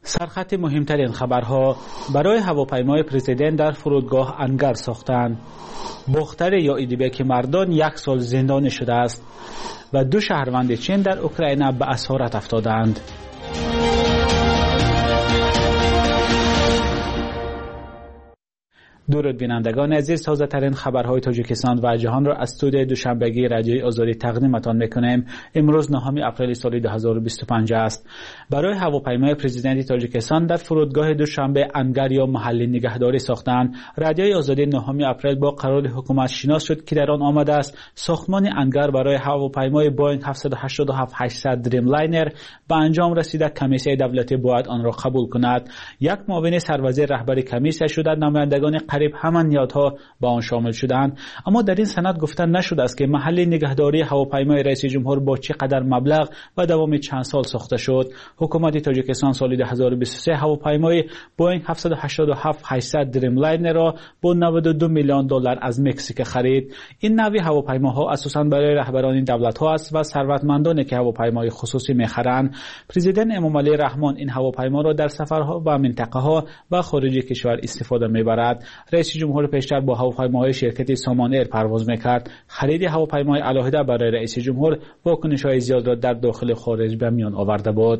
سرخط مهمترین خبرها: برای هواپیمای پرزیدنت در فرودگاه انگر ساختند. بختر یا ایدیبک مردان 1 سال زندانی شده است و 2 شهروند چین در اوکراین به اسارت افتادند. درود بینندگان عزیز، تازه ترین خبرهای تاجیکستان و جهان را از استودیوی دوشنبگی رادیوی آزادی تقدیمتان میکنیم. امروز 9 اپریل سال 2025 است. برای هواپیمای پرزیدنت تاجیکستان در فرودگاه دوشنبه انگر یا محلی نگهداری ساختند. رادیوی آزادی 9 اپریل با قرار حکومت شناس شد که در آن آمده است ساختمان انگر برای هواپیمای بوینگ 787-800 دریم لاینر به انجام رسیده. کمیسیون دولتی باید آن را قبول کند. یک معاون سروزیر رهبر کمیسیون شده، نمایندگان قریب همان نیازها با آن شامل شدند، اما در این سند گفته نشده است که محل نگهداری هواپیمای رئیس جمهور با چقدر مبلغ و دوام چند سال ساخته شد. حکومت تاجیکستان سال 2023 هواپیمای بوینگ 787-800 دریم لاینر را با 92 میلیون دلار از مکزیک خرید. این نوع هواپیماها اساساً برای رهبران دولت‌ها است و ثروتمندانی که هواپیمای خصوصی می‌خرند. پرزیدنت امامعلی رحمان این هواپیما را در سفرها و منطقه‌ها و خارج کشور استفاده می‌برد. رئیس جمهور پیشتر با هواپیماهای شرکت سامان ایر پرواز میکرد. خرید هواپیمای علاهده برای رئیس جمهور واکنش‌های زیاد را در داخل و خارج به میان آورده بود.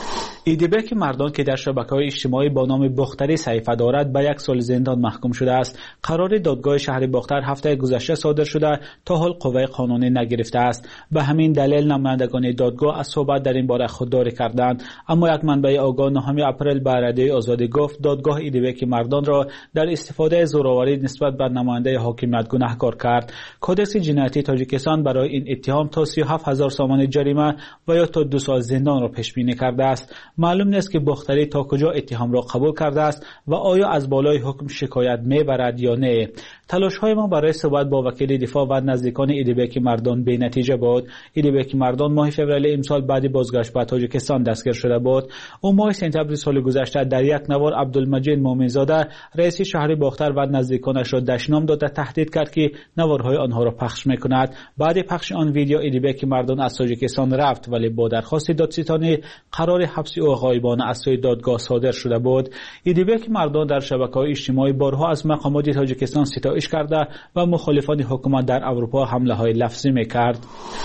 ایدیبک مردان که در شبکه‌های اجتماعی با نام بختری صحیفه دارد به 1 سال زندان محکوم شده است. قرار دادگاه شهر بختر هفته گذشته صادر شده، تا حال قوه قانونی نگرفته است. به همین دلیل نمایندگان دادگاه از صحبت در این باره خودداری کردند، اما یک منبع آگاه 9 اپریل به رادیوی آزادی گفت دادگاه ایدیبک مردان را در استفاده زوراوری نسبت به نماینده حاکمیت گناهکار کرد. کدکس جنایتی تاجیکستان برای این اتهام تا 37000 سومان جریمه و یا تا 2 سال زندان را پیش بینی کرده است. معلوم نیست که بختری تا کجا اتهام را قبول کرده است و آیا از بالای حکم شکایت میبرد یا نه. تلاش‌های ما برای صحبت با وکیل دفاع و نزدیکان ایدیبک مردان بی نتیجه بود. ایدیبک مردان ماه فوریه امسال بعد بازگشت به تاجیکستان دستگیر شده بود. او ماه سپتامبر سال گذشته در یک نوار عبدالمجید مومنزاده رئیس شهر بختر و نزدیکانش را دشنام داده تهدید کرد که نوارهای آنها را پخش میکند. بعد پخش آن ویدیو ایدیبک مردان از تاجیکستان رفت، ولی با درخواست دادستانی قرار حبس او غایبانه از سوی دادگاه صادر شده بود. ایدیبک مردان در شبکه‌های اجتماعی بارها از مقامات تاجیکستان ستایش کرده و مخالفان حکومت در اروپا حمله‌های لفظی میکرد.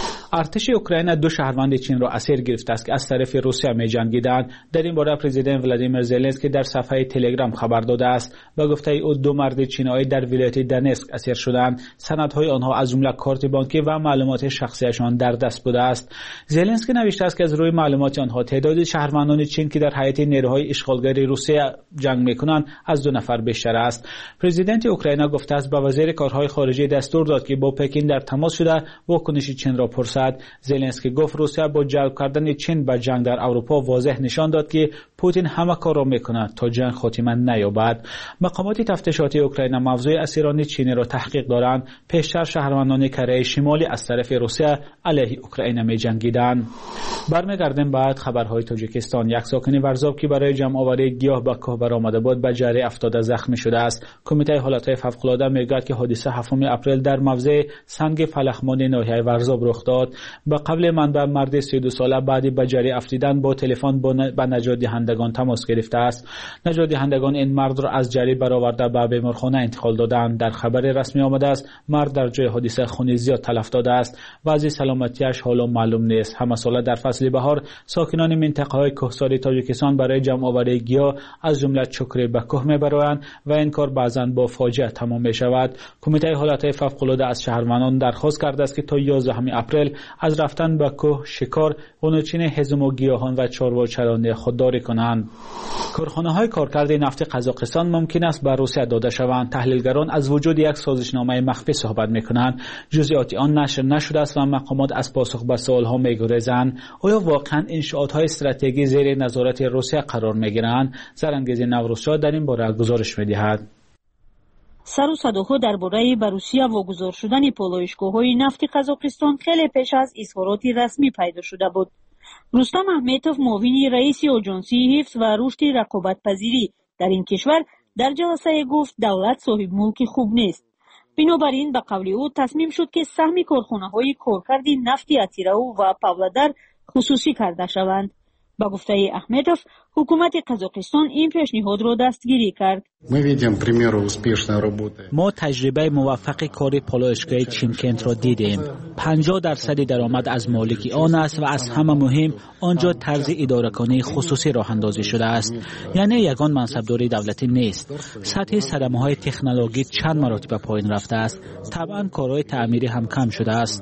ارتش اوکراین 2 شهروند چین را اسیر گرفته است که از طرف روسیه می‌جنگیدند. در این باره پرزیدنت ولادیمیر زلنسکی در صفحه تلگرام خبر داده است و گفته او 2 مرد چینایی در ولایت دنسک اسیر شدند. سندهای آنها از جمله کارت بانکی و معلومات شخصیشان در دست بوده است. زلنسکی نوشته است که از روی معلومات آنها تعداد شهروندان چین که در حیاط نیروهای اشغالگری روسیه جنگ می‌کنند از 2 نفر بیشتر است. پرزیدنت اوکراین گفته است به وزیر کارهای خارجه دستور داد که با پکین در تماس شده واکنش چین را پرسد. زلنسکی گفت روسیه با جلب کردن چین به جنگ در اروپا واضح نشان داد که پوتین همه کار را میکند تا جنگ خاتمه نیابد. مقامات تفتیشاتی اوکراین موضوع اسیران چینی را تحقیق دارند. پیشتر شهروندان کره شمالی از طرف روسیه علیه اوکراین می‌جنگیدند. برمیگردیم بعد خبرهای تاجیکستان. یک ساکن ورزاب که برای جمع آوری گیاه به کوه برآمده بود به جریان افتاده زخمی شده است. کمیته حالات فوق‌العاده میگوید که حادثه 7 اپریل در موضع سنگ فلخمان ناحیه ورزاب رخ داد. به قبل منبع مرد 32 ساله بعد به جریان افتیدن با تلفن با نجات دهندگان تماس گرفته است. نجات دهندگان این مرد را از جریان برآورده به بیمارخانه انتقال دادند. در خبر رسمی آمده است مرد در جای حادثه خون زیاد تلف داده است. وضع سلامتیش حالا معلوم نیست. همه ساله در فصل بهار ساکنان منطقه‌های کوهساری تاجیکستان برای جمع آوری گیاه از جمله چکره به کوه میبرند و این کار بعضاً با فاجعه تمام میشود. کمیته حالات فوق‌العاده از شهروندان درخواست کرده است که تا 11 اپریل از رفتن به کوه، شکار، قنوچین هضم و گیاهان و چارواچرانی خودداری کنند. کارخانه‌های کارکرد نفت قزاقستان ممکن است به روسیه داده شوند. تحلیلگران از وجود یک سازشنامه مخفی صحبت می‌کنند. جزئیات آن نشر نشده است و مقامات از پاسخ به سوال‌ها می‌گریزند. آیا واقعاً انشاءات‌های استراتژیکی زیر نظارت روسیه قرار می‌گیرند؟ زرانگیز نوروزشاه در این باره گزارش می‌دهد. سر و صداها درباره به روسیه واگذار شدن پالایشگاه‌های نفت قزاقستان خیلی پیش از اظهارات رسمی پیدا شده بود. رستم احمدتوف معاون رئیس آژانسی حفظ و رشد رقابت‌پذیری در این کشور در جلسه گفت دولت صاحب ملک خوب نیست. بنابراین به قول او تصمیم شد که سهم کارخانه‌های کارکرد نفت اتیراو و پاولادر خصوصی کرده شوند. با گفته احمدوف حکومت قزاقستان این پیشنهاد را دستگیری کرد. ما تجربه موفق کار پالایشگاه چیمکنت را دیدیم. 50% درآمد از مالک آن است و از همه مهم آنجا طرز اداره‌کنی خصوصی راه اندازی شده است. یعنی یگان منصبداری دولتی نیست. سطح صدمه‌های تکنولوژی چند مراتب پایین رفته است. طبعا کارهای تعمیری هم کم شده است.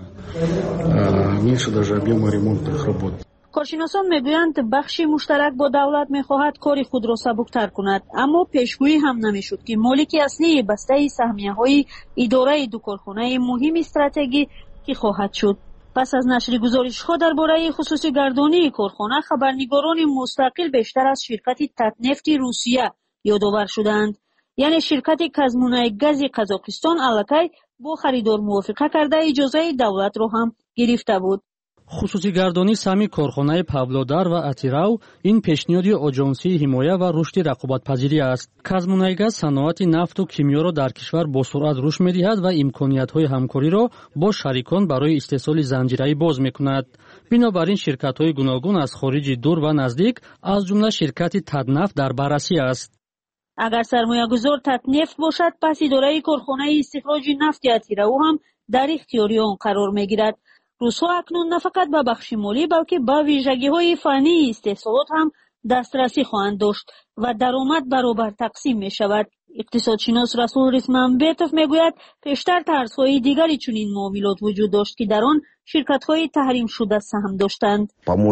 کارشناسان میگویند بخشی مشترک با دولت میخواهد کار خود را سبکتر کند، اما پیشگویی هم نمیشد که مالک اصلی بسته سهمیه‌های اداره دو کارخانه مهم استراتژی کی خواهد شد. پس از نشر گزارش‌ها درباره خصوصی گردانی کارخانه، خبرنگاران مستقل بیشتر از شرکت تاتنفت روسیه یادآور شدند. یعنی شرکت کازمونای گاز قزاقستان الکی با خریدار موافقه کرده اجازه دولت را هم گرفته بود. خصوصی گردانی سهمی کارخانه پاولودار و اتیراو این پیشنهاد آژانسی حمایه و رشد رقابت‌پذیری است. کازمونایگاز صنعت نفت و کیمیا را در کشور با سرعت رشد می‌دهد و امکانات‌های همکاری را با شریکان برای استحصال زنجیره‌ای باز می‌کند. بنابراین شرکت‌های گوناگون از خارج دور و نزدیک از جمله شرکت تاتنفت در بررسی است. اگر سرمایه‌گذار تاتنفت باشد، پس اداره کارخانه استخراج نفت اتیراو هم در اختیار آن قرار می‌گیرد. روس‌ها اکنون نه فقط به بخش مالی بلکه به ویژگی‌های فنی استحصالات هم دسترسی خواهند داشت و درآمد برابر تقسیم می‌شود. اقتصادشناس رسول رسمنبتوف میگوید پیشتر طرزهای دیگری چنین معاملات وجود داشت که در آن شرکت‌های تحریم شده سهم داشتند.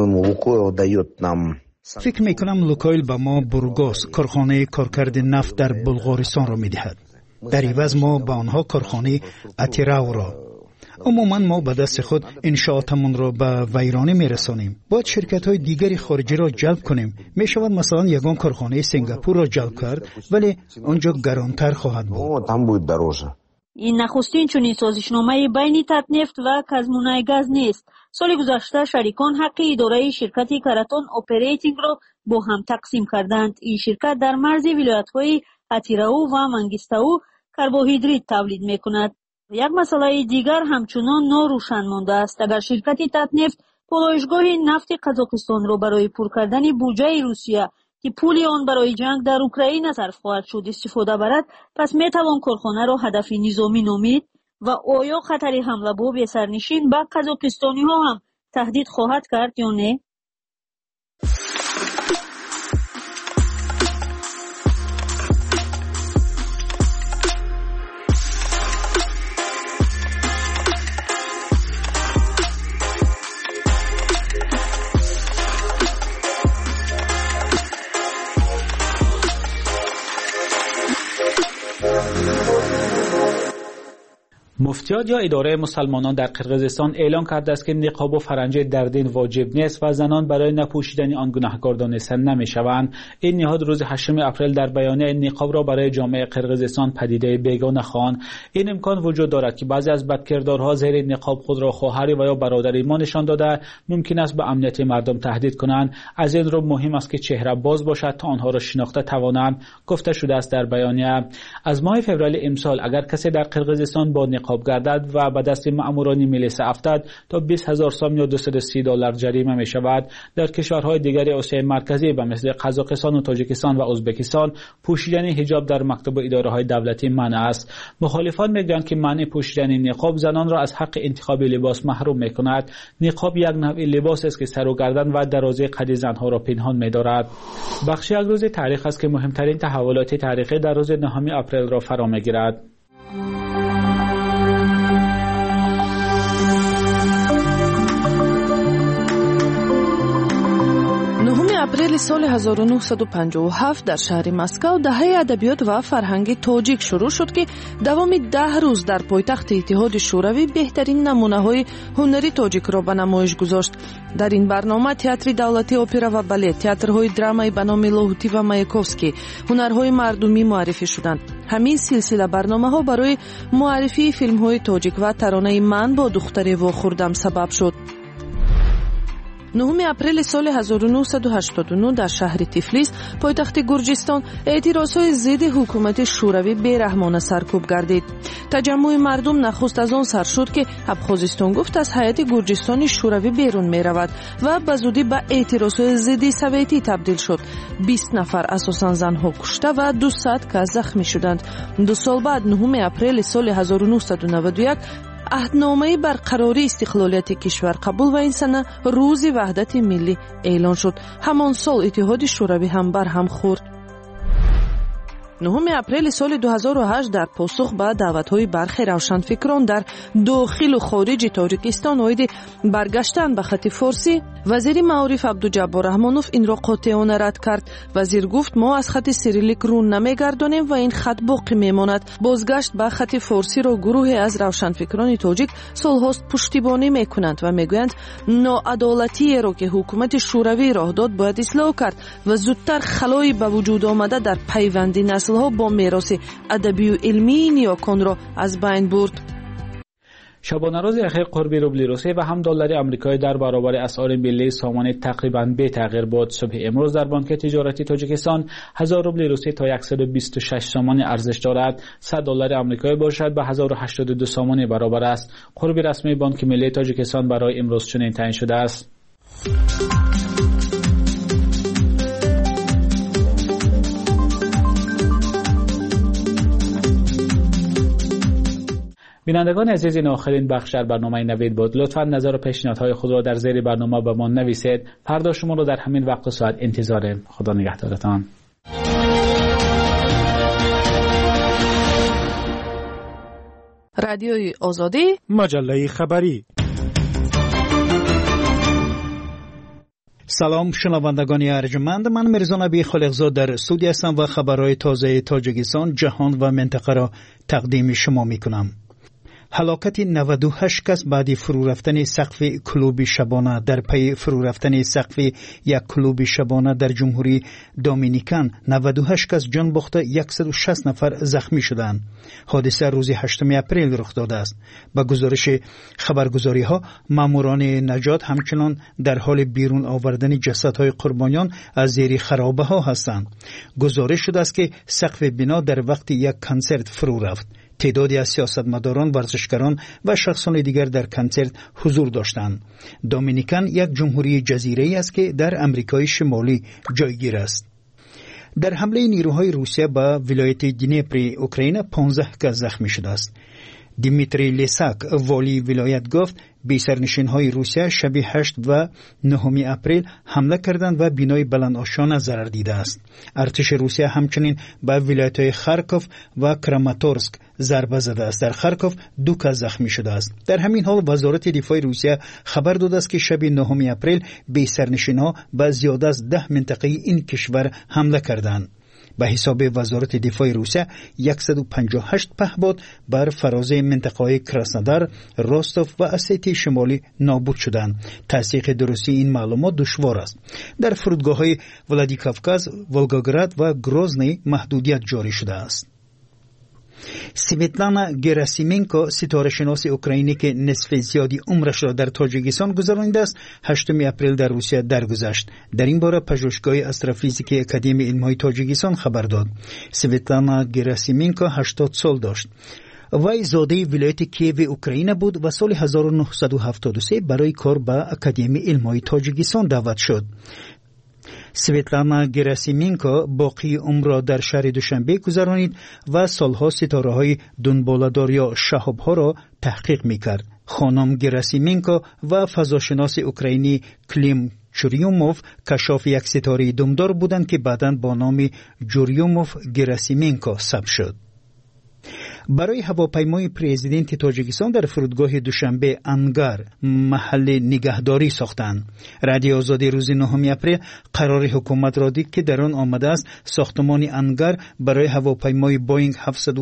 فکر می‌کنم لوکایل به ما بورگاس کارخانه کارکرد نفت در بلغارستان را می‌دهد. در عوض ما به آنها کارخانه اتیراو را. عموما ما به دست خود انشاءاتمون را به ویرانه میرسانیم. باید شرکت‌های دیگری خارجی را جلب کنیم. میشود مثلا یگان کارخانه سنگاپور را جلب کرد، ولی آنجا گرانتر خواهد بود. این نخستین چنین سازشنامه بین تاتنفت و کازمونایگاز نیست. سال گذشته شریکان حق اداره شرکت کراتون اپریتینگ را با هم تقسیم کردند. این شرکت در مرز ولایت‌های اتیراو و منگیستاو کربوهیدرات تولید می‌کند. یک مسئله دیگر همچنان ناروشن مانده است. اگر شرکت تاتنفت پالایشگاه نفت قزاقستان را برای پر کردن بودجه روسیه که پول آن برای جنگ در اوکراین صرف خواهد شد استفاده برد، پس میتوان کارخانه را هدف نظامی نامید و آیا خطر حمله به سرنشین به قزاقستانی ها هم تهدید خواهد کرد یا نه؟ مفتیات یا اداره مسلمانان در قرقیزستان اعلام کرده است که نقاب و فرنجه در دین واجب نیست و زنان برای نپوشیدن آن گناهکار دانسته نمی‌شوند. این نهاد روز 8 اپریل در بیانیه نقاب را برای جامعه قرقیزستان پدیده بیگانه خواند. این امکان وجود دارد که بعضی از بدکردارها زیر نقاب خود را خواهری و یا برادری ما نشان داده ممکن است به امنیت مردم تهدید کنند. از این رو مهم است که چهره باز باشد تا آنها را شناخته توانند، گفته شده است در بیانیه. از ماه فوریه امسال اگر کسی در قرقیزستان با نقاب گردد و به دست مأموران ملیسه افتد تا 20,000 سوم یا $230 جریمه می شود. در کشورهای دیگر آسیای مرکزی به مثل قزاقستان و تاجیکستان و ازبکستان پوشیدن حجاب در مکتب و اداره های دولتی منع است. مخالفان میگویند که منع پوشیدن نقاب زنان را از حق انتخاب لباس محروم می کند. نقاب یک نوع لباس است که سر و گردن و درازه قد زنها را پنهان می دارد. بخشی از روز تاریخ است که مهمترین تحولات تاریخی در روز 9 اپریل را فرا می گیرد. 9 اپریل سال 1957 در شهر مسکو دهه ادبیات و فرهنگ تاجیک شروع شد که دوام 10 روز در پایتخت اتحاد شوروی بهترین نمونه‌های هنری تاجیک را به نمایش گذاشت. در این برنامه تئاتر دولتی، اپرا و بالت، تئاترهای درامایی به نام لاهوتی و مایاکوفسکی، هنرهای مردمی معرفی شدند. همین سلسله برنامه‌ها برای معرفی فیلم‌های تاجیک و ترانه من با دختر واخوردم سبب شد. 9 اپریل سال 1989 در شهر تیفلیس پایتخت گرجستان اعتراضهای ضد حکومت شوروی بیرحمانه سرکوب گردید. تجمع مردم نخست از آن سر شد که ابخازستان گفت از هیئت گرجستان شوروی بیرون می رود و به زودی به اعتراضهای ضد سوویتی تبدیل شد. 20 نفر اساساً زنها کشته و 200 کس زخمی شدند. 2 سال بعد 9 اپریل سال 1991 عهدنامه برقراری استقلالیت کشور قبول و این سنه روز وحدت ملی اعلان شد. همان سال اتحاد شوروی هم بر هم خورد. 9 اپریل سال 2008 در پاسخ به دعوت‌های برخی روشنفکران در داخل و خارج تاجیکستان اومد برگشتن به خط فارسی، وزیر معارف عبدالجبار رحمانوف این را قاطعانه رد کرد. وزیر گفت ما از خط سیریلیک رو نمیگردانیم و این خط باقی میماند. بازگشت به خط فارسی را گروهی از روشنفکران تاجیک سالهاست پشتیبانی میکنند و میگویند ناعدالتی را که حکومت شوروی راه داد باید اصلاح کرد و زودتر خلایی به وجود آمده در پیوند نسل‌ها با میراث ادبی و علمی نیاکان را از بین برد. شبانه روز اخیر قرب روبل روسی و هم دلار آمریکایی در برابر اسعار ملی سامان تقریباً بی تغییر بود. صبح امروز در بانک تجارتی تاجیکستان 1000 روبل روسی تا 126 سامان ارزش دارد. 100 دلار آمریکایی باشد به 1082 سامان برابر است. قرب رسمی بانک ملی تاجیکستان برای امروز چنین تعیین شده است. بینندگان عزیز، این آخرین بخش در برنامه نوید بود. لطفاً نظر و پیشنهادهای خود را در زیر برنامه به ما نویسید. پرداخت شما را در همین وقت و ساعت انتظاریم. خدا نگهدارتان. رادیوی آزادی، مجله خبری. سلام شنوندگان ارجمند، من میرزا نبی خالقزاد در استودیو هستم و خبرهای تازه تاجیکستان، جهان و منطقه را تقدیم شما میکنم. هلاکت 98 کس بعد فرو رفتن سقف کلوب شبانه. در پی فرو رفتن سقف یک کلوب شبانه در جمهوری دومینیکن 98 کس جان باخته، 160 نفر زخمی شدند. حادثه روز 8 اپریل رخ داده است. با گزارش خبرگزاری ها، ماموران نجات همچنان در حال بیرون آوردن جسدهای قربانیان از زیر خرابه ها هستند. گزارش شده است که سقف بنا در وقت یک کنسرت فرو رفت. تعدادی از سیاستمداران، ورزشکاران و شخصان دیگر در کنسرت حضور داشتند. دومینیکن یک جمهوری جزیره‌ای است که در امریکای شمالی جایگیر است. در حمله نیروهای روسیه به ولایت دنیپر اوکراین 15 کس زخمی شده است. دیمیتری لیساک والی ولایت گفت بی سرنشین‌های روسیه شب 8 و 9 اپریل حمله کردند و بینای بلندآشانه ضرر دیده است. ارتش روسیه همچنین به ولایت‌های خارکوف و کراماتورسک ضربه زده است. در خارکوف 2 کس زخمی شده است. در همین حال وزارت دفاع روسیه خبر داده است که شب 9 اپریل بی سرنشین‌ها به زیاده از 10 منطقه این کشور حمله کردند. به حساب وزارت دفاع روسیه 158 پهپاد بر فراز منطقه‌های کراسنودار، روستوف و اسیتی شمالی نابود شدند. تصدیق درستی این معلومات دشوار است. در فرودگاه‌های ولادیکاوکاز، ولگاگراد و گروزنی محدودیت جاری شده است. سویتلانا گراسیمنکو، ستاره شناس اوکراینی که نصف زیادی عمرش را در تاجیکستان گذرانیده است، 8 اپریل در روسیه درگذشت. در این باره پژوهشگاه استرافیزیکی اکادمی علم‌های تاجیکستان خبر داد. سویتلانا گراسیمنکو 80 سال داشت. وی زاده ولایت کیو اوکراین بود و سال 1973 برای کار به اکادمی علم‌های تاجیکستان دعوت شد. سویتلانا گراسیمنکو باقی عمر را در شهر دوشنبه گذرانید و سالها ستاره‌های دنباله‌دار یا شهاب‌ها را تحقیق می‌کرد. خانم گراسیمنکو و فضاشناس اوکراینی کلیم چوریوموف کشاف یک ستاره دمدار بودند که بعداً با نام جوریوموف گراسیمنکو ثبت شد. برای هواپیمای پرزیدنت تاجیکستان در فرودگاه دوشنبه انگار محل نگهداری ساختند. رادیو آزادی روز 9 اپریل قرار حکومت را دید که در آن آمده است ساختمان انگار برای هواپیمای بوینگ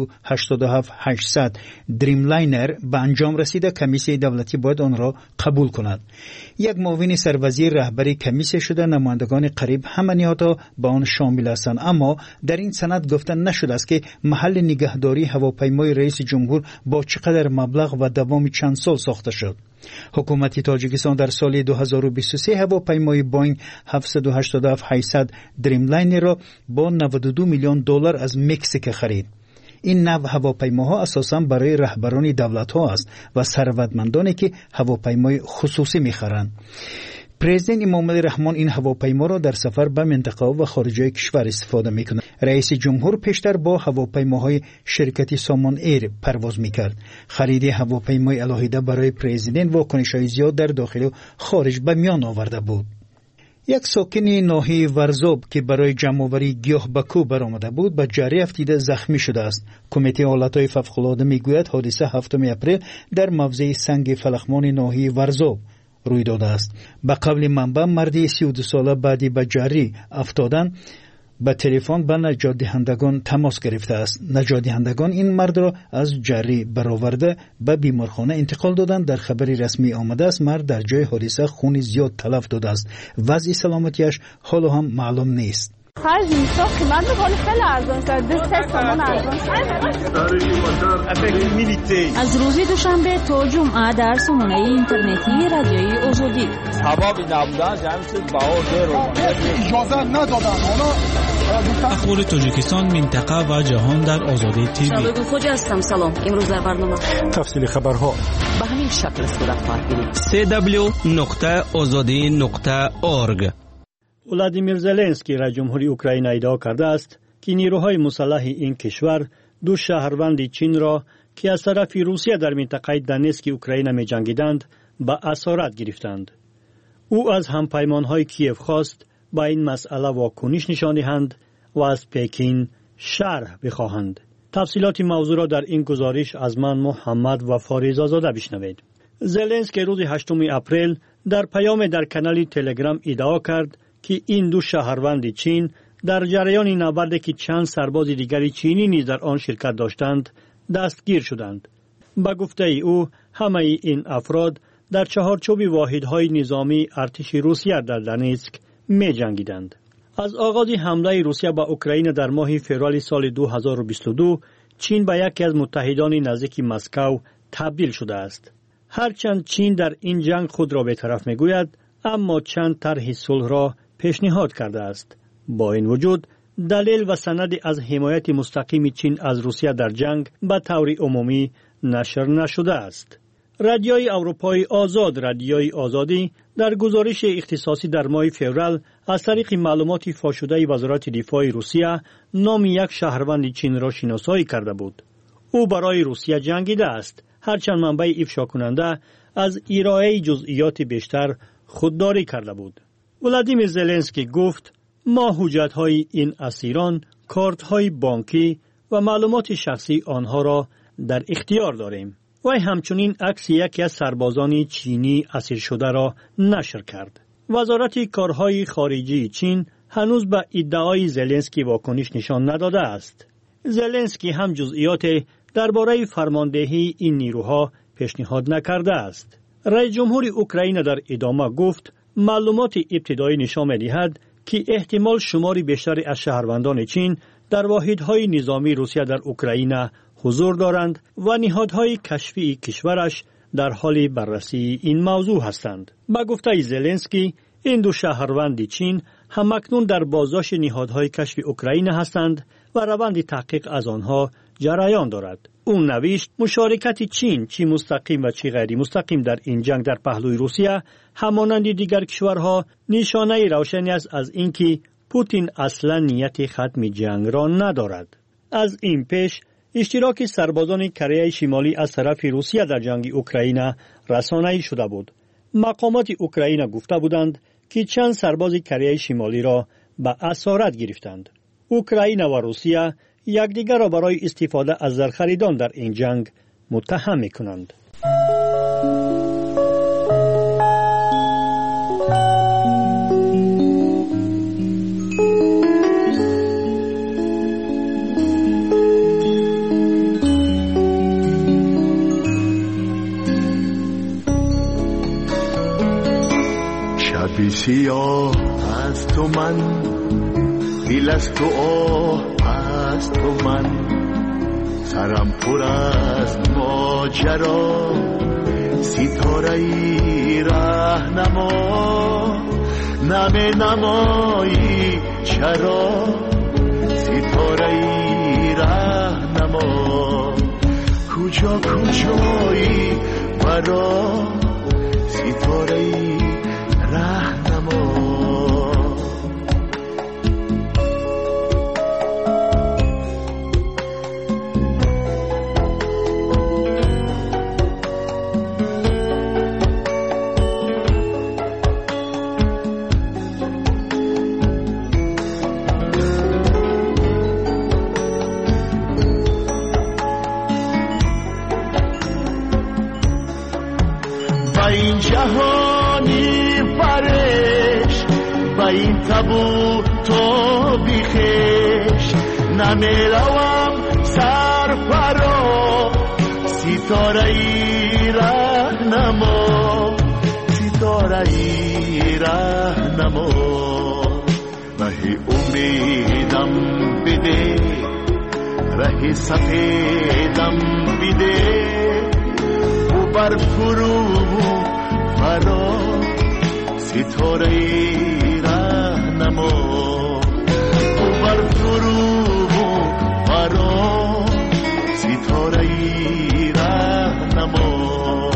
787-800 دریم لاینر به انجام رسیده. کمیسیون دولتی باید آن را قبول کند. یک معاون سروزیر رهبری کمیسیون شده، نمایندگان قریب همه نهادها به آن شامل هستند، اما در این سند گفته نشده است که محل نگهداری هواپیمای هواپیمای رئیس جمهور با چقدر مبلغ و دوام چند سال ساخته شد. حکومت تاجیکستان در سال 2023 هواپیمای بوینگ 787-800 دریملاینر را با 92 میلیون دلار از مکزیک خرید. این نوع هواپیماها اساساً برای رهبران دولت‌ها است و ثروتمندانی که هواپیمای خصوصی می‌خرند. پرزیدنت امام علی رحمان این هواپیما را در سفر به منطقه و خارج کشور استفاده می‌کند. رئیس جمهور پیشتر با هواپیماهای شرکت سامان ایر پرواز می‌کرد. خرید هواپیمای علاهیده برای پرزیدنت واکنش‌های زیاد در داخل و خارج به میان آورده بود. یک ساکن ناحیه ورزاب که برای جمع‌آوری گیاه به کوه برآمده بود به جری افتیده زخمی شده است. کمیته حالت‌های فوق‌العاده میگوید حادثه 7 اپریل در موضع سنگ فلخمان ناحیه ورزاب روی داده است. به قول منبع مردی 32 ساله بعدی به جری افتادن به تلفن به نجات دهندگان تماس گرفته است. نجات دهندگان این مرد را از جری برآورده به بیمارخانه انتقال دادند. در خبری رسمی آمده است مرد در جای حادثه خون زیاد تلف داده است. وضع سلامتیش حالا هم معلوم نیست. از روز دوشنبه تا جمعه در سامانه اینترنتی رادیوی آزادی اخبار تاجیکستان، منطقه و جهان در آزادی تیوی. شادو خوجا هستم. سلام. امروز در برنامه تفصیل خبرها به همین شکل صورت خواهد گرفت. www.azadi.org. ولادیمیر زلنسکی رئیس جمهوری اوکراین ادعا کرده است که نیروهای مسلح این کشور دو شهروند چین را که از طرف روسیه در منطقه دونتسک اوکراین می‌جنگیدند به اسارت گرفتند. او از همپیمان‌های کیف خواست با این مسئله واکنش نشان دهند و از پکین شرح بخواهند. تفصیلات موضوع را در این گزارش از من محمد و فاریزاده بشنوید. زلنسکی روز 8 اپریل در پیام در کانال تلگرام ادعا کرد که این دو شهروند چین در جریان نبردی که چند سرباز دیگری چینی نیز در آن شرکت داشتند دستگیر شدند. به گفته او همه این افراد در چهارچوب واحدهای نظامی ارتش روسیه در دونتسک می جنگیدند. از آغاز حمله روسیه به اوکراین در ماه فوریه سال 2022 چین به یکی از متحدان نزدیک مسکو تبدیل شده است. هرچند چین در این جنگ خود را به طرف می گوید، اما چند طرح صلح را پیشنهاد کرده است. با این وجود دلیل و سند از حمایت مستقیم چین از روسیه در جنگ به طور عمومی نشر نشده است. رادیوی اروپای آزاد رادیوی آزادی در گزارش اختصاصی در ماه فوریه از طریق معلومات فاش شده وزارت دفاع روسیه نام یک شهروند چین را شناسایی کرده بود. او برای روسیه جنگیده است، هرچند منبع افشا کننده از ارائه جزئیات بیشتر خودداری کرده بود. ولادیمیر زلنسکی گفت ما حجت‌های این اسیران، کارت‌های بانکی و معلومات شخصی آنها را در اختیار داریم. و همچنین عکس یکی از سربازان چینی اسیر شده را نشر کرد. وزارت کارهای خارجی چین هنوز به ادعای زلنسکی واکنش نشان نداده است. زلنسکی هم جزئیات درباره فرماندهی این نیروها پیشنهاد نکرده است. رئیس جمهور اوکراین در ادامه گفت معلومات ابتدایی نشان می‌دهد که احتمال شماری بیشتری از شهروندان چین در واحدهای نظامی روسیه در اوکراین حضور دارند و نهادهای کشفی کشورش در حال بررسی این موضوع هستند. با گفته زلنسکی این دو شهروند چین همکنون در بازداشت نهادهای کشفی اوکراین هستند و روند تحقیق از آنها جریان دارد. او نوشت مشارکت چین چی مستقیم و چی غیر مستقیم در این جنگ در پهلوی روسیه همانند دیگر کشورها نشانه روشنی است از اینکه پوتین اصلا نیت ختم جنگ را ندارد. از این پیش اشتراک سربازان کره شمالی از طرف روسیه در جنگ اوکراین رسانه‌ای شده بود. مقامات اوکراین گفته بودند که چند سرباز کره شمالی را به اسارت گرفتند. اوکراین و روسیه یکدیگر را برای استفاده از زرخریدان در این جنگ متهم می‌کنند. شبی سیاه از تو من، دل از تو آه از تو من، سرم پر از ماجرا ستاره‌ای راهنما نمی نمایی چرا ستاره‌ای راهنما کجا کجایی برا ستاره‌ای راهنما این جهانی فرش با این تبو تو بیخش نمیروم سرفرا ستاره‌ای راهنما ستاره‌ای راهنما ره امیدم بده ره سفیدم بده بر فرو فرا ستاره‌ای راهنما بر فرو فرا ستاره‌ای راهنما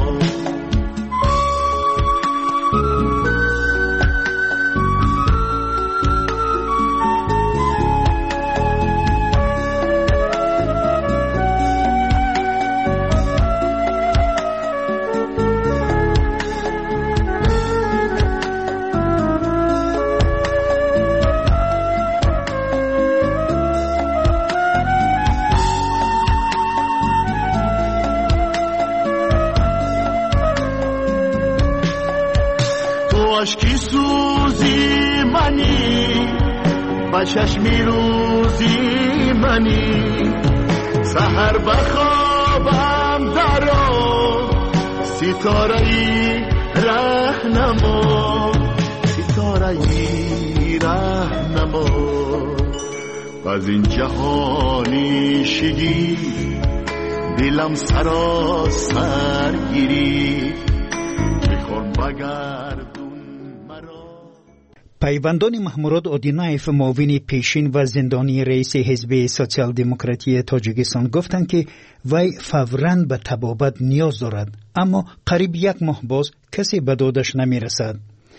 عشقی سوزی منی با چشمی روزی منی سحر بخوابم درا ستاره‌ای راهنما ستاره‌ای راهنما از این جهانی شگی دلم سراسر گیری میخوام بگردم پیوندان محمود اودینایف معاون پیشین و زندانی رئیس حزب سوسیال دموکراتی تاجیکستان گفتند که وی فوراً به طبابت نیاز دارد، اما قریب یک ماه باز کسی به دادش نمی رسد.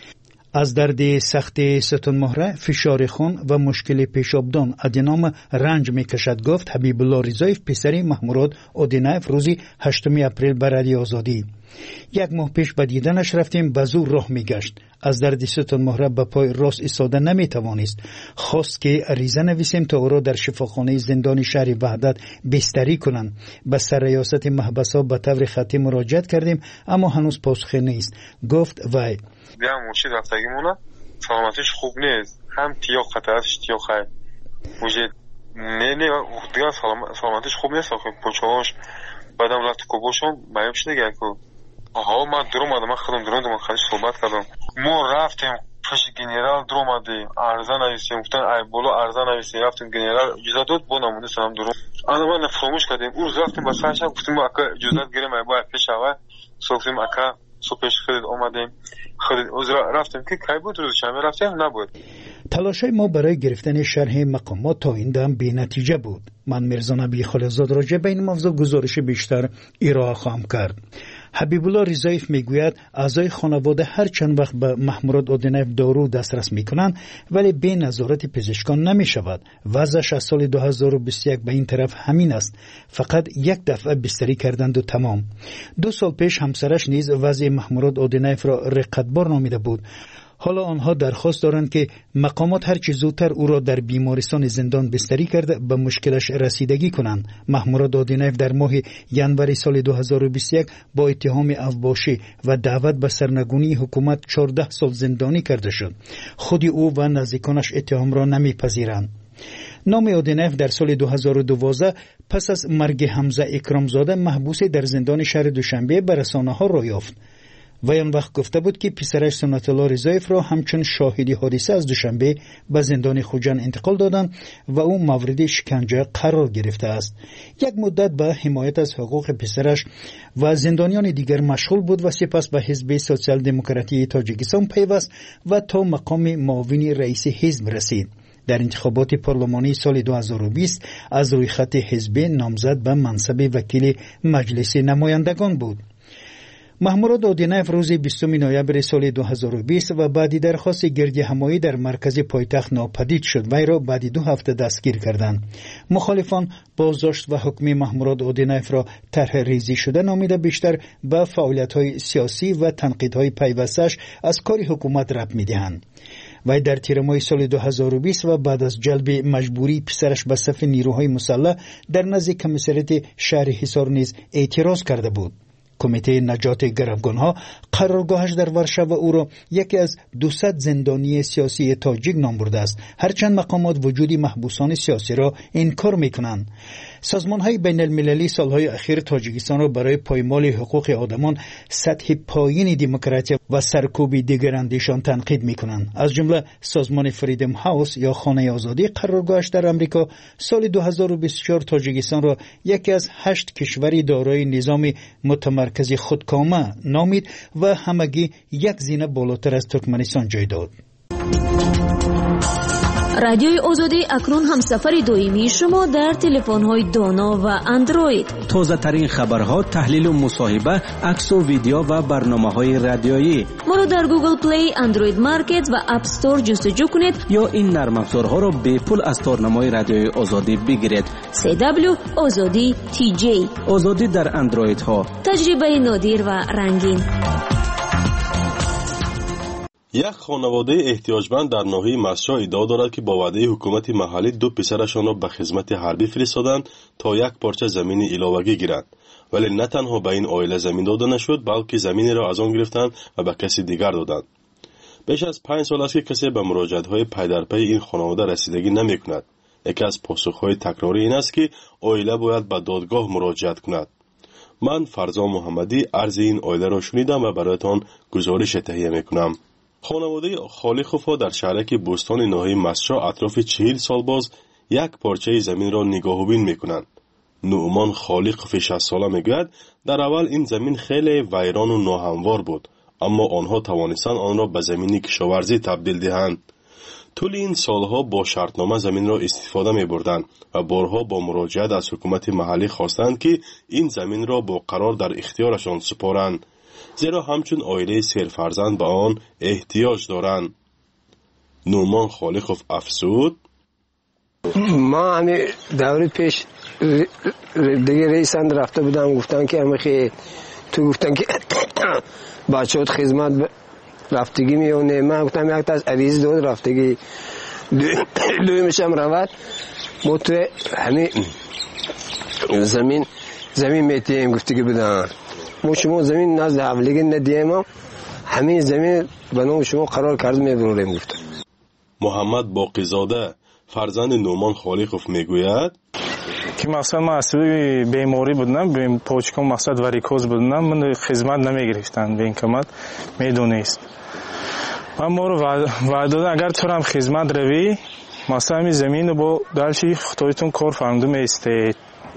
از درد سخت ستون مهره، فشار خون و مشکل پیشابدان ادینام رنج می کشد، گفت حبیب الله رضایف پسر محمود اودینایف روزی 8 اپریل به رادیو آزادی. یک ماه پیش به دیدنش رفتیم، به زور راه می گشت. از درد ستون مهره به پای راست ایستاده نمی توانست. خواست که عریضه نویسیم تا او را در شفاخانه زندان شهر وحدت بستری کنند. به سرریاست محبس‌ها به طور خطی مراجعت کردیم، اما هنوز پاسخی نیست. گفت وی دیگه مرشد رفتگیمونه سلامتیش خوب نیست، هم تیاق خطر است تیاق خیر موجه نه دیگه سلامتیش خوب نیست. آخه پوچهاش بعدم رفت کوبوشون باید شده گه که آها من درو مادم، من خودم درو من خیلی صحبت کردم. ما رفتیم پیش گنرال درو مادی ارزا نویسیم، گفتن ای بولو ارزا نویسیم، رفتیم گنرال اجازه داد با نمونه سلام درو انا من فراموش کردیم. اون رفتیم با سرش گفتیم اکا اجازه گیریم ای باید پیش آوه سوفتیم اکا سو پیش خرید اومدیم خرید اوزرا رفتیم که کی بود روز شنبه رفتیم نبود. تلاشای ما برای گرفتن شرح مقامات تا این دم بی نتیجه بود. من میرزا نبی خالزاد راجع به این موضوع گزارش بیشتر ارائه خواهم کرد. حبیب الله رضایف میگوید اعضای خانواده هر چند وقت به محمود اودینایف دارو دسترس میکنند ولی به نظارت پزشکان نمیشود. وضعش از سال 2021 به این طرف همین است، فقط یک دفعه بستری کردند و تمام. 2 سال پیش همسرش نیز وضع محمود اودینایف را رقتبار نامیده بود. حالا آنها درخواست دارند که مقامات هر چه زودتر او را در بیمارستان زندان بستری کرده به مشکلش رسیدگی کنند. محمود اودینایف در ماه ژانویه سال 2021 با اتهام افباشی و دعوت به سرنگونی حکومت 14 سال زندانی کرده شد. خود او و نزدیکانش اتهام را نمیپذیرند. نام اودینایف در سال 2012 پس از مرگ حمزه اکرامزاده محبوس در زندان شهر دوشنبه به رسانه‌ها را یافت. وی آن وقت گفته بود که پسرش سنت الله رضایف را همچون شاهدی حادثه از دوشنبه به زندان خوجند انتقال دادند و او مورد شکنجه قرار گرفته است. یک مدت به حمایت از حقوق پسرش و زندانیان دیگر مشغول بود و سپس به حزب سوسیال دموکراتی تاجیکستان پیوست و تا مقام معاون رئیس حزب رسید. در انتخابات پارلمانی سال 2020 از روی خط حزب نامزد به منصب وکیل مجلس نمایندگان بود. محمود اودینایف روز 20 نوامبر سال 2020 و بعدی درخواست گردی همایی در مرکز پایتخت ناپدید شد. وی را بعد 2 هفته دستگیر کردند. مخالفان بازداشت و حکم محمود اودینایف را طرح ریزی شده نامیده بیشتر به فعالیت‌های سیاسی و تنقیدهای پیوستش از کار حکومت ربط می‌دهند. وی در تیر ماه سال 2020 و بعد از جلب مجبوری پسرش به صف نیروهای مسلح در نزد کمیسریت شهر حصار نیز اعتراض کرده بود. کمیته نجات گروگانها قرارگاهش در ورشو او را یکی از 200 زندانی سیاسی تاجیک نام برده است. هرچند مقامات وجود محبوسان سیاسی را انکار میکنند. سازمان‌های بین المللی سالهای اخیر تاجیکستان را برای پایمال حقوق آدمان، سطح پایین دموکراسی و سرکوب دیگراندیشان تنقید میکنند. از جمله سازمان فریدم هاوس یا خانه آزادی قرارگاهش در امریکا سال 2024 تاجیکستان را یکی از 8 کشوری دارای نظام متمرکز خودکامه نامید و همگی یک زینه بالاتر از ترکمنستان جای داد. رادیوی آزادی اکنون هم سفر دائمی شما در تلفن‌های دانا و اندروید. تازه ترین خبرها، تحلیل و مصاحبه، عکس و ویدیو و برنامه‌های رادیویی. ما را در گوگل پلی، اندروید مارکت و اپ استور جستجو کنید یا این نرم افزارها را به پول از تارنمای رادیوی آزادی بگیرید. CW آزادی TJ. آزادی در اندروید ها. تجربه نادر و رنگین. یک خانواده احتیاجمند در ناحیه مسجد ادعا دارد که با وعده حکومت محلی 2 پسرشان را به خدمت حربی فرستادند تا یک پارچه زمین علاوه‌ای گیرند، ولی نه تنها به این عائله زمین داده نشد بلکه زمین را از آن گرفتند و به کسی دیگر دادند. بیش از 5 سال است که کسی به مراجعت‌های پی در پی این خانواده رسیدگی نمی‌کند. یکی از پاسخ‌های تکراری این است که عائله باید به دادگاه مراجعت کند. من فرزان محمدی عرض این عائله را شنیدم و برایتان گزارش تهیه می‌کنم. خانواده خالقوفا در شهرک بوستان ناحیه مسجد اطراف 40 سال باز یک پارچه زمین را نگاهبین میکنند. نعمان خالقوف 60 ساله میگوید در اول این زمین خیلی ویران و ناهموار بود، اما آنها توانستند آن را به زمین کشاورزی تبدیل دهند. طول این سالها با شرطنامه زمین را استفاده میبردند و بارها با مراجعت از حکومت محلی خواستند که این زمین را با قرار در اختیارشان سپارند، زیرا همچون عائله 3 فرزند به آن احتیاج دارند. نورمان خالقوف افزود: ما همین دوره پیش دیگه رئیسند رفته بودم، گفتن که همه تو گفتن که بچه‌ات خدمت رفتگی میونه. من گفتم یک تا از عریض داد رفتگی دویمش هم روید ما تو همین زمین میتیم گفتگی بدن. ما شما زمین نزد حوالگی ندیم، همین زمین به نام شما قرار کرده میبروریم گفتن. محمد باقیزاده فرزند نورمان خالقوف میگوید که مثلا من اصلی بیماری بودم، پاچکم مقصد واریکوز بودم، من خدمت نمیگرفتن به این کمت میدونیست. من ما رو وعده دادن اگر تو هم خدمت روی مثلا همین زمین با دلچی خطایتون کار فرمده میستید،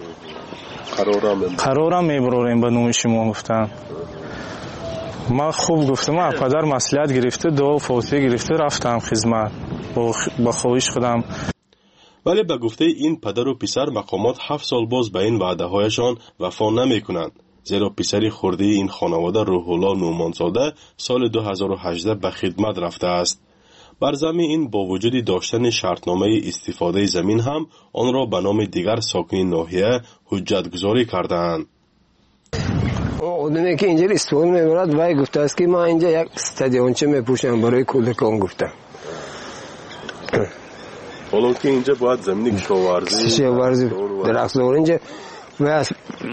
قرارم میبروریم به نوم شما گفتن. من خوب گفتم، من پدر مصلحت گرفته دعا فوتیه گرفته رفتم خدمت با خواهش خودم. ولی به گفته این پدر و پسر مقامات 7 سال باز به این وعده هایشان وفا نمی کنند، زیرا پسری خورده این خانواده روح الله نومانزاده سال 2018 به خدمت رفته است. بر زمین این با وجود داشتن شرطنامه استفاده زمین هم آن را به نام دیگر ساکنین ناحیه حجت گذاری کردند. آدمی که اینجا استفاده میبرد وای گفته است که ما اینجا یک استادیونچه میپوشم برای کودکان گفتم. حالا که اینجا باید زمین کشاورزی درختزار اینجا و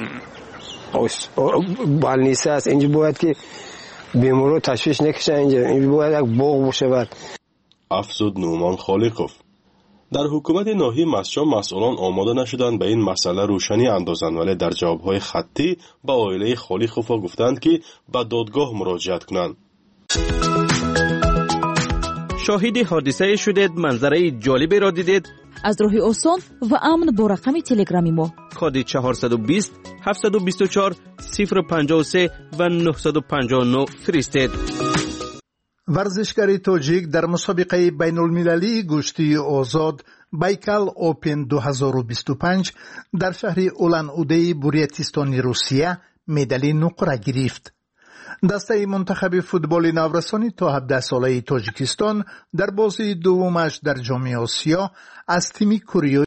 بالنیسه است، اینجا باید که بیمارو تشویش نکشن، اینجا باید یک باغ باشه. افزود نورمان خالقوف. در حکومت ناحیه مسجد مسئولان آماده نشدند به این مسئله روشنی اندازند، ولی در جوابهای خطی به عائله خالیخوفا گفتند که به دادگاه مراجعت کنند. شاهد حادثه شدید، منظره جالبی را دیدید؟ از راه آسان و امن با رقم تلگرامی ما کد 420 724 053 و 959 فرستید. ورزشکار تاجیک در مسابقه بین المللی گشتی آزاد بایکال اوپن 2025 در شهر اولان اودهی بوریتیستان روسیه مدال نقره گرفت. دسته منتخب فوتبال نورسانی تا 17 ساله تاجیکستان در بازی دومش در جام آسیا از تیم کره